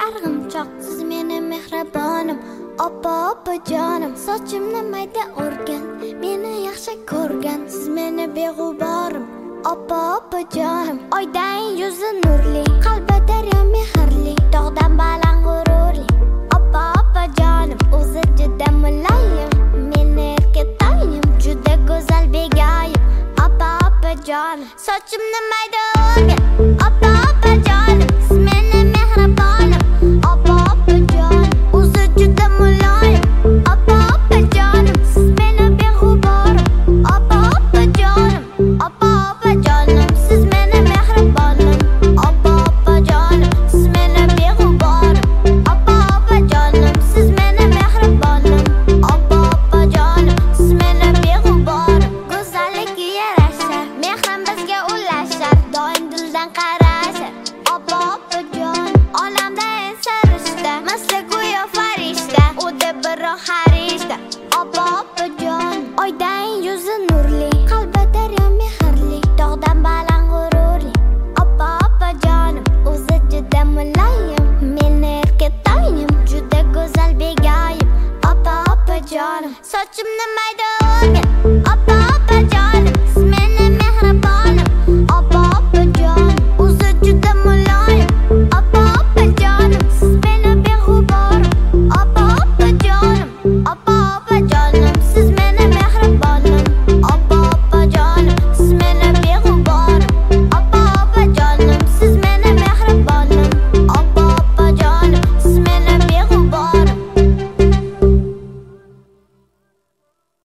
arg'imchoq, siz meni mehribonim, oppa jonim. Sochimni mayda o'rgan, meni yaxshi ko'rgan, siz meni beg'uborim, oppa jonim. Oydan yuzi nurli, qalbi daryo mehrli, tog'dan baland g'ururli, oppa jonim. O'zi juda muloyim, meni erkatoyim, juda go'zal begoyim, oppa jonim. Sochimni mayda o'rgan.